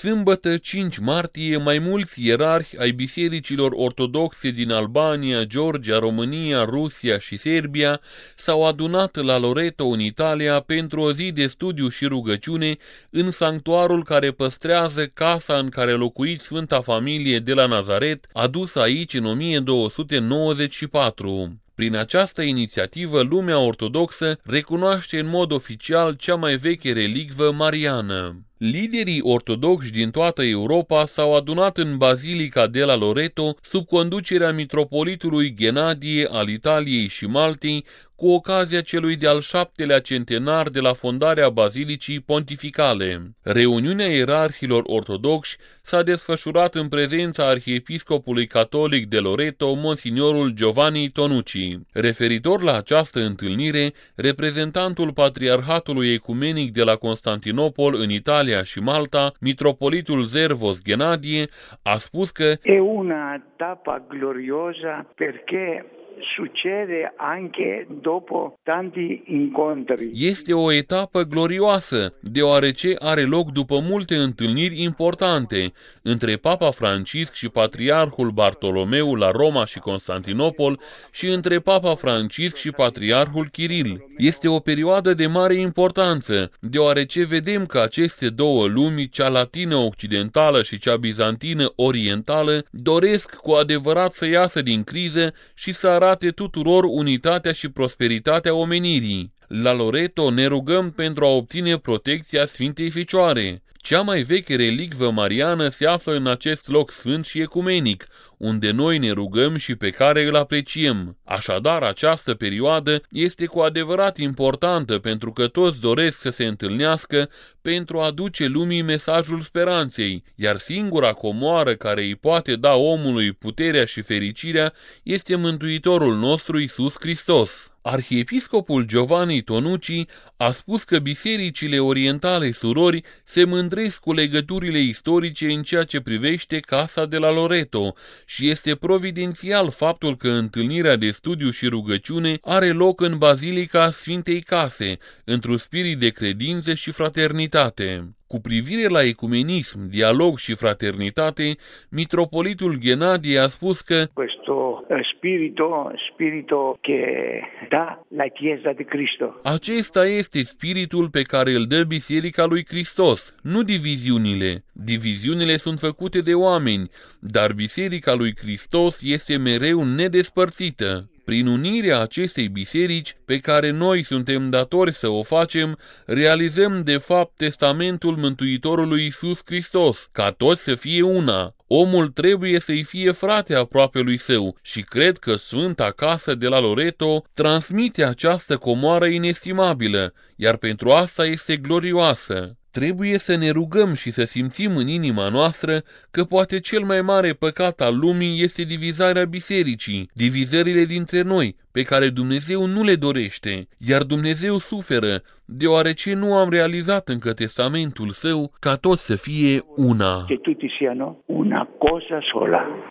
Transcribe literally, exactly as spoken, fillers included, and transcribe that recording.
Sâmbătă, cinci martie, mai mulți ierarhi ai bisericilor ortodoxe din Albania, Georgia, România, Rusia și Serbia s-au adunat la Loreto, în Italia, pentru o zi de studiu și rugăciune în sanctuarul care păstrează casa în care a locuit Sfânta Familie de la Nazaret, adusă aici în o mie două sute nouăzeci și patru. Prin această inițiativă, lumea ortodoxă recunoaște în mod oficial cea mai veche relicvă mariană. Liderii ortodoxi din toată Europa s-au adunat în Bazilica de la Loreto sub conducerea mitropolitului Ghenadie al Italiei și Maltei, cu ocazia celui de-al șaptelea centenar de la fondarea Bazilicii Pontificale. Reuniunea ierarhilor ortodoxi s-a desfășurat în prezența arhiepiscopului catolic de Loreto, Monsignorul Giovanni Tonucci. Referitor la această întâlnire, reprezentantul Patriarhatului Ecumenic de la Constantinopol în Italia și Malta, mitropolitul Zervos Ghenadie, a spus că e una tappa gloriosa perché succede anche dopo tanti incontri. Este o etapă glorioasă, deoarece are loc după multe întâlniri importante între Papa Francisc și Patriarhul Bartolomeu la Roma și Constantinopol și între Papa Francisc și Patriarhul Chiril. Este o perioadă de mare importanță, deoarece vedem că aceste două lumi, cea latină-occidentală și cea bizantină-orientală, doresc cu adevărat să iasă din criză și să arate tuturor unitatea și prosperitatea omenirii. La Loreto ne rugăm pentru a obține protecția Sfintei Fecioare. Cea mai veche relicvă mariană se află în acest loc sfânt și ecumenic, unde noi ne rugăm și pe care îl apreciem. Așadar, această perioadă este cu adevărat importantă pentru că toți doresc să se întâlnească pentru a duce lumii mesajul speranței, iar singura comoară care îi poate da omului puterea și fericirea este Mântuitorul nostru Iisus Hristos. Arhiepiscopul Giovanni Tonucci a spus că bisericile orientale surori se mândresc cu legăturile istorice în ceea ce privește casa de la Loreto și este providențial faptul că întâlnirea de studiu și rugăciune are loc în Bazilica Sfintei Case, într-un spirit de credință și fraternitate. Cu privire la ecumenism, dialog și fraternitate, mitropolitul Ghenadie a spus că questo spirito, spirito che dà la Chiesa di Cristo. Acesta este spiritul pe care îl dă Biserica lui Hristos, nu diviziunile. Diviziunile sunt făcute de oameni, dar Biserica lui Hristos este mereu nedespărțită. Prin unirea acestei biserici, pe care noi suntem datori să o facem, realizăm de fapt testamentul Mântuitorului Iisus Hristos, ca toți să fie una. Omul trebuie să-i fie frate aproapelui său și cred că Sfânta Casă de la Loreto transmite această comoară inestimabilă, iar pentru asta este glorioasă. Trebuie să ne rugăm și să simțim în inima noastră că poate cel mai mare păcat al lumii este divizarea bisericii, divizările dintre noi, pe care Dumnezeu nu le dorește, iar Dumnezeu suferă, deoarece nu am realizat încă testamentul său ca toți să fie una. Che tutti siano una cosa sola.